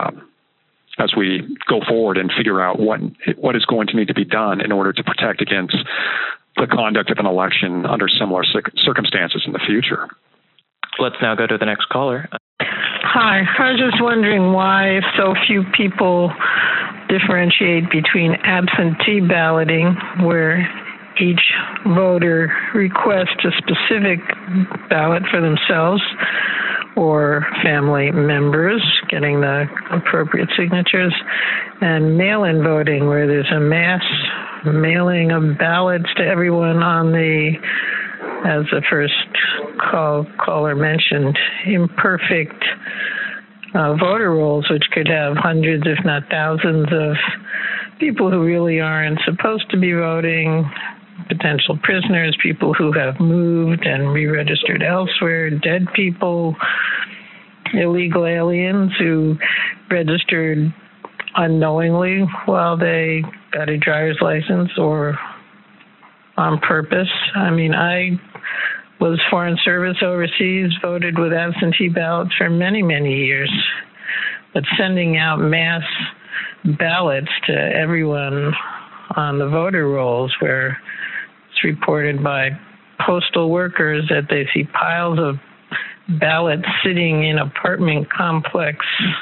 go forward and figure out what is going to need to be done in order to protect against the conduct of an election under similar circumstances in the future. Let's now go to the next caller. Hi. I was just wondering why so few people differentiate between absentee balloting, where each voter requests a specific ballot for themselves or family members getting the appropriate signatures, and mail-in voting, where there's a mass mailing of ballots to everyone on the, as the first caller mentioned, imperfect voter rolls, which could have hundreds, if not thousands, of people who really aren't supposed to be voting, potential prisoners, people who have moved and re-registered elsewhere, dead people, illegal aliens who registered unknowingly while they got a driver's license or on purpose. I mean, I was foreign service overseas, voted with absentee ballots for many, many years. But sending out mass ballots to everyone on the voter rolls, where it's reported by postal workers that they see piles of ballots sitting in apartment complex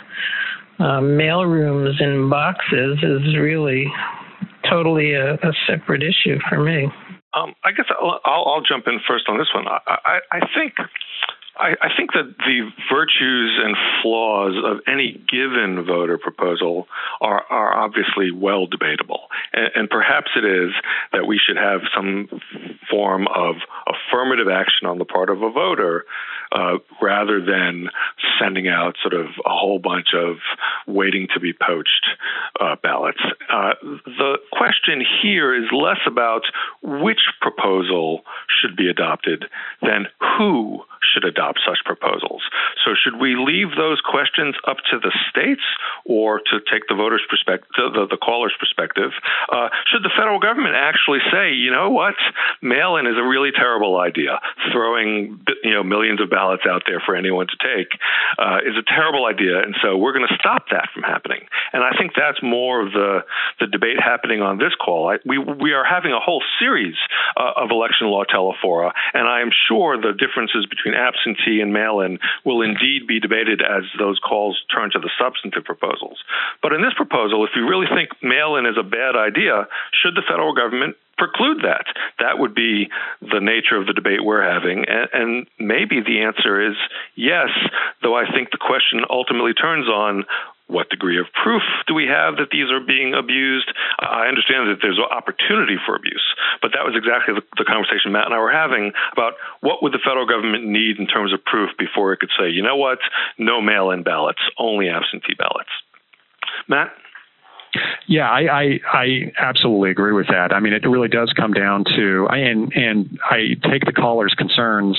mail rooms in boxes, is really totally a separate issue for me. I guess I'll jump in first on this one. I think that the virtues and flaws of any given voter proposal are obviously well debatable. And perhaps it is that we should have some form of affirmative action on the part of a voter rather than sending out sort of a whole bunch of waiting to be poached ballots. The question here is less about which proposal should be adopted than who should adopt such proposals. So should we leave those questions up to the states, or to take the voter's perspective, the caller's perspective? Should the federal government actually say, you know what, mail-in is a really terrible idea. Throwing millions of ballots out there for anyone to take is a terrible idea, and so we're going to stop that from happening. And I think that's more of the debate happening on this call. We are having a whole series of election law telefora, and I am sure the differences between absentee and mail-in will indeed be debated as those calls turn to the substantive proposals. But in this proposal, if you really think mail-in is a bad idea, should the federal government preclude that? That would be the nature of the debate we're having. And maybe the answer is yes, though I think the question ultimately turns on what degree of proof do we have that these are being abused? I understand that there's opportunity for abuse, but that was exactly the conversation Matt and I were having about what would the federal government need in terms of proof before it could say, you know what, no mail-in ballots, only absentee ballots. Matt? Yeah, I absolutely agree with that. I mean, it really does come down to, and I take the caller's concerns.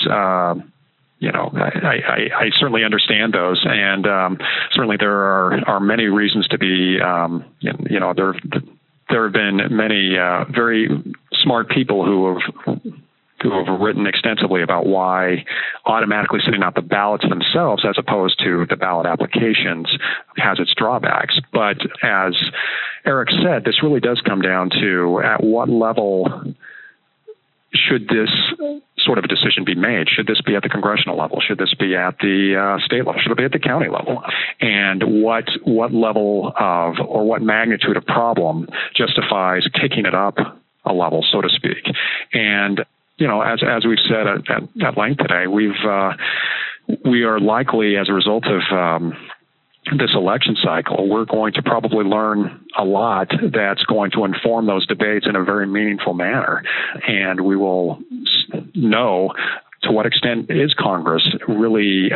I certainly understand those, and certainly there are many reasons to be. There have been many very smart people who have written extensively about why automatically sending out the ballots themselves, as opposed to the ballot applications, has its drawbacks. But as Eric said, this really does come down to at what level should this sort of a decision be made? Should this be at the congressional level? Should this be at the state level? Should it be at the county level? And what level of, or what magnitude of problem justifies kicking it up a level, so to speak? And as we've said at length today, we are likely, as a result of this election cycle, we're going to probably learn a lot that's going to inform those debates in a very meaningful manner. And we will know to what extent is Congress really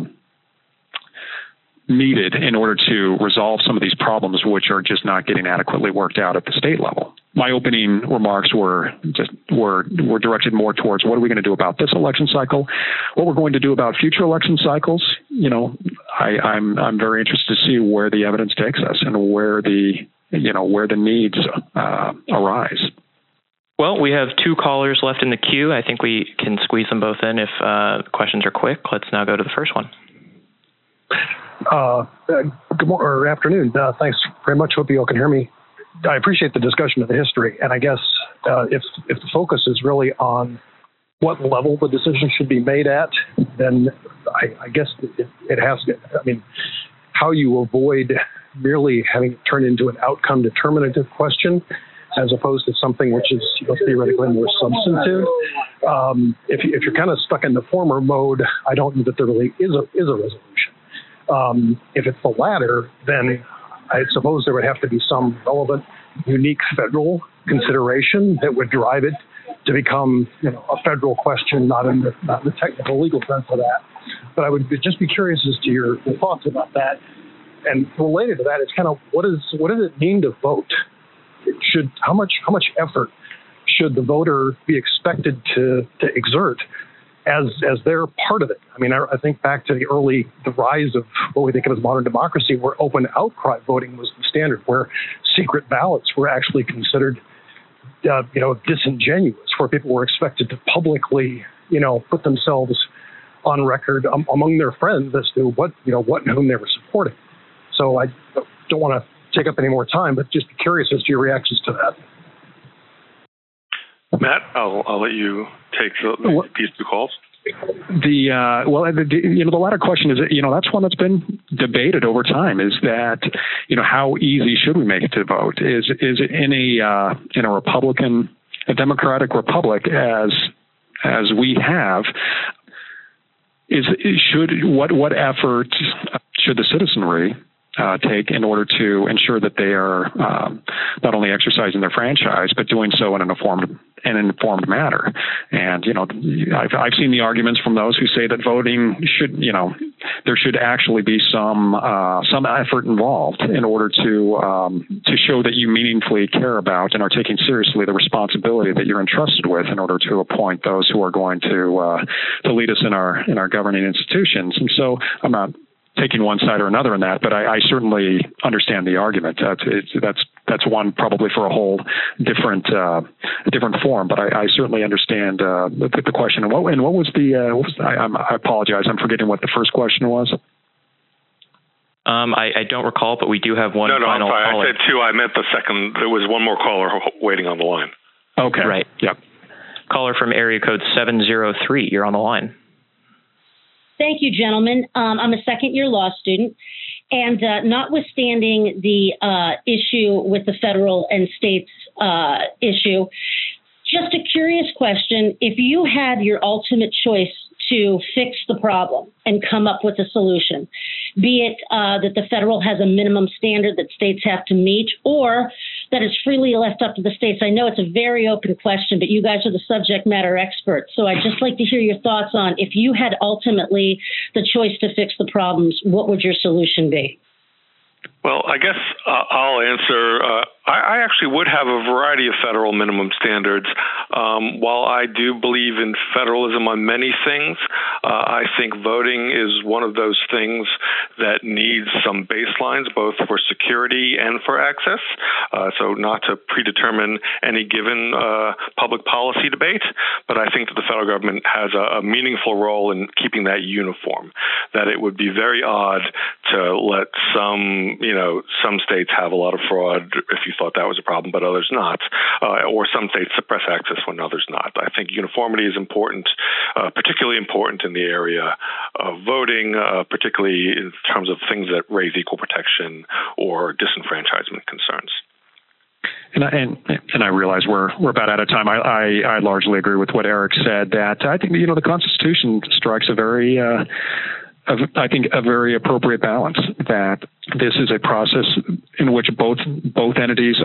needed in order to resolve some of these problems, which are just not getting adequately worked out at the state level. My opening remarks were directed more towards what are we going to do about this election cycle, what we're going to do about future election cycles. I'm very interested to see where the evidence takes us and where the needs arise. Well, we have two callers left in the queue. I think we can squeeze them both in if questions are quick. Let's now go to the first one. Good morning or afternoon. Thanks very much. Hope you all can hear me. I appreciate the discussion of the history, and I guess if the focus is really on what level the decision should be made at, then I guess it has to, I mean, how you avoid merely having it turn into an outcome determinative question as opposed to something which is theoretically more substantive. If you're kind of stuck in the former mode, I don't know that there really is a resolution. If it's the latter, then I suppose there would have to be some relevant, unique federal consideration that would drive it to become, a federal question, not in the technical legal sense of that. But I would just be curious as to your thoughts about that. And related to that, it's kind of what does it mean to vote? How much effort should the voter be expected to exert as they're part of it? I mean, I think back to the rise of what we think of as modern democracy, where open outcry voting was the standard, where secret ballots were actually considered, disingenuous, where people were expected to publicly, put themselves on record among their friends as to what and whom they were supporting. So I don't want to take up any more time, but just be curious as to your reactions to that. Matt, I'll let you take these two calls. The latter question is, that's one that's been debated over time. Is that, how easy should we make it to vote? Is it in a democratic republic as we have? What effort should the citizenry take in order to ensure that they are not only exercising their franchise, but doing so in an informed manner? And, I've seen the arguments from those who say that voting should, there should actually be some effort involved in order to show that you meaningfully care about and are taking seriously the responsibility that you're entrusted with in order to appoint those who are going to lead us in our governing institutions. And so I'm not taking one side or another in that, but I certainly understand the argument. That's one probably for a whole different form. But I certainly understand the question. And what was I apologize, I'm forgetting what the first question was. I don't recall, but we do have one. No, final I'm sorry. caller. I said two. I meant the second. There was one more caller waiting on the line. Okay. Right. Yep. Caller from area code 703. You're on the line. Thank you, gentlemen. I'm a second-year law student, and notwithstanding the issue with the federal and states issue, just a curious question. If you had your ultimate choice to fix the problem and come up with a solution, be it that the federal has a minimum standard that states have to meet, or that it's freely left up to the states. I know it's a very open question, but you guys are the subject matter experts. So I'd just like to hear your thoughts on, if you had ultimately the choice to fix the problems, what would your solution be? Well, I guess I'll answer. I actually would have a variety of federal minimum standards. While I do believe in federalism on many things, I think voting is one of those things that needs some baselines, both for security and for access. So not to predetermine any given public policy debate, but I think that the federal government has a meaningful role in keeping that uniform, that it would be very odd to let some states have a lot of fraud if you thought that was a problem, but others not, or some states suppress access when others not. I think uniformity is important, particularly important in the area of voting, particularly in terms of things that raise equal protection or disenfranchisement concerns. And I realize we're about out of time. I largely agree with what Eric said, that I think the Constitution strikes a very appropriate balance, that this is a process in which both entities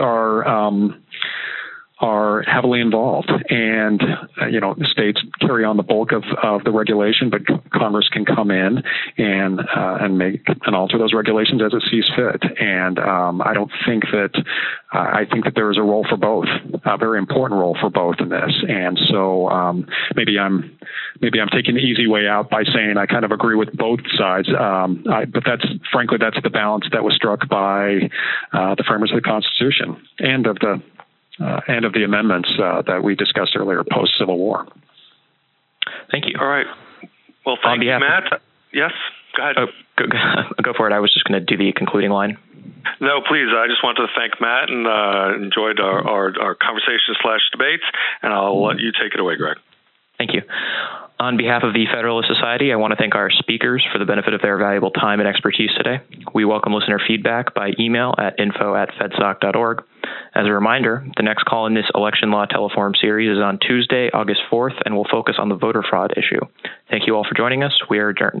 are heavily involved, and the states carry on the bulk of the regulation, but Congress can come in and make and alter those regulations as it sees fit. And I think that there is a role for both, a very important role for both in this. And so maybe I'm taking the easy way out by saying I kind of agree with both sides, but that's the balance that was struck by the framers of the Constitution and of the amendments that we discussed earlier, post-Civil War. Thank you. All right. Well, thank you, Matt. Yes, go ahead. Oh, go for it. I was just going to do the concluding line. No, please. I just wanted to thank Matt and enjoyed our conversation /debates, and I'll let you take it away, Greg. Thank you. On behalf of the Federalist Society, I want to thank our speakers for the benefit of their valuable time and expertise today. We welcome listener feedback by email at info@fedsoc.org. As a reminder, the next call in this election law teleforum series is on Tuesday, August 4th, and will focus on the voter fraud issue. Thank you all for joining us. We are adjourned.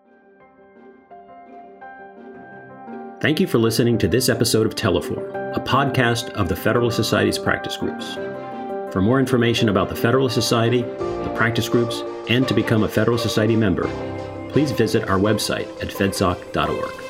Thank you for listening to this episode of Teleforum, a podcast of the Federalist Society's practice groups. For more information about the Federalist Society, the practice groups, and to become a Federalist Society member, please visit our website at fedsoc.org.